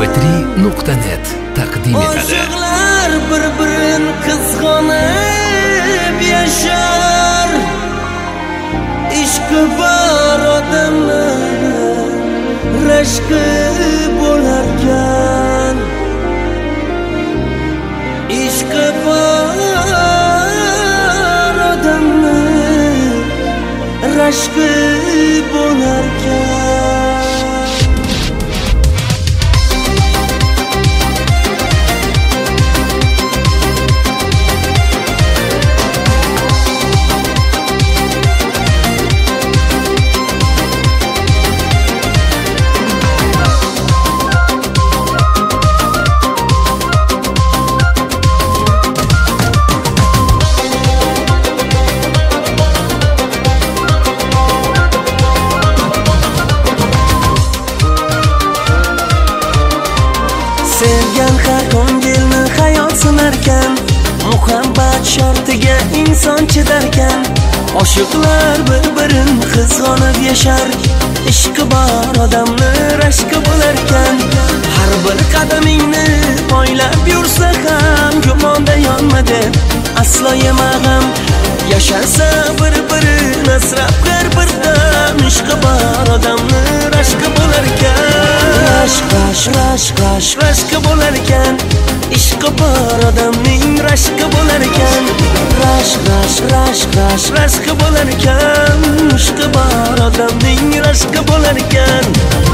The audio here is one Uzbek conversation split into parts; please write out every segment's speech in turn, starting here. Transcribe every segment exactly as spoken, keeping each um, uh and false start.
p tri nuqta net taqdim etadi. Oshiqlar bir-birini qizg'onib yashar, ishqi bor odamlar rashqi bo'larkan, ishqi bor odamlar rashqi bo'larkan. Sevgan har ko'ngilni hayot sinarkan, muhabbat shartiga inson chidarkan. Oshiqlar bir-birini qizg'onib yashar, ishqi bor odamni rashqi bo'larkan. Har bir qadamingni poylab yursa ham gumonda yonma deb aslo yema g'am. Yasharsa bir-birini asrab har bir dam, ishqi bor odamni rashqi bo'larkan. Rashq, rashq, rashq, rashq, rashqi bo'larkan. Ishqi bor odamning rashqi bo'larkan. Rashq, rashq, rashq, rashq, rashqi bo'larkan. Ishqi bor odamning rashqi bo'larkan.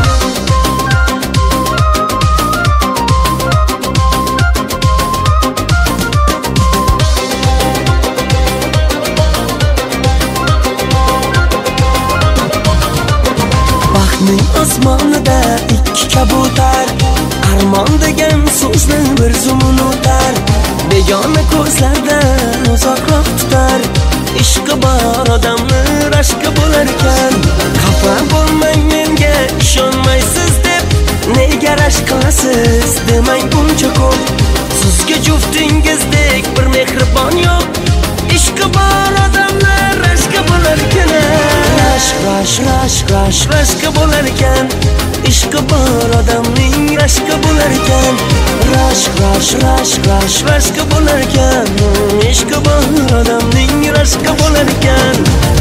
Baxtning osmonida ikki kabutar, armon degan so'zni bir zumun o'tar. Begona ko'zlardan uzoqroq tutar, ishqi bor odamni rashqi bo'larkan. Xafa bo'lmang menga ishonmaysiz deb, nega rashq qilasiz demang buncha ko'p. Sizga juftingizdek bir mehribon yo'q, ishqi bor odamlar rashqi bo'larkan. Rashq, rashq, rashq, rashq, rashqi bo'larkan. Ishqi bor odamning rashqi bo'larkan. Rashq, rashq, rashq, rashq, rashqi bo'larkan. Ishqi bor odamning rashqi bo'larkan.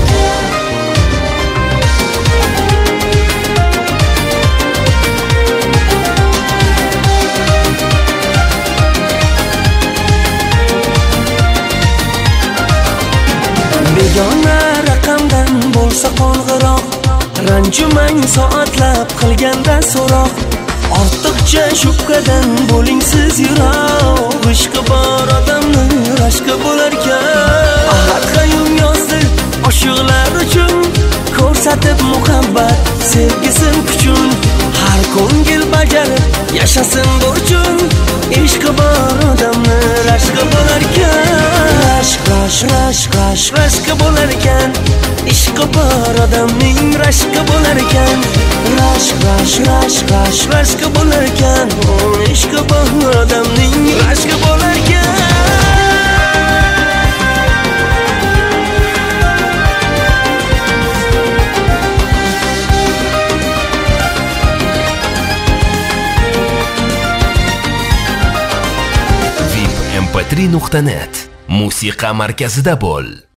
Begona raqamdan bo'lsa qo'ng'iroq, ranjimang soatlab qilganda so'roq. Ortiqcha shubhadan bo'ling siz yiroq, ishqi bor odamni rashqi bo'larkan. Ahad Qayum yozdi oshiqlar uchun, ko'rsatib muhabbat sevgisin kuchun. Har ko'ngil bajarib yashasin burchun, ishqi bor odamni rashqi bo'larkan. Rashq, rashq, rashq, rashq, rashqi bo'larkan. Ishqi bor odamning rashqi bo'larkan. Rashq, rashq, rashq, rashq, rashqi bo'larkan. Ishqi bor odamning rashqi bo'larkan. v i p m p tri nuqta net musiqa markazida bo'l.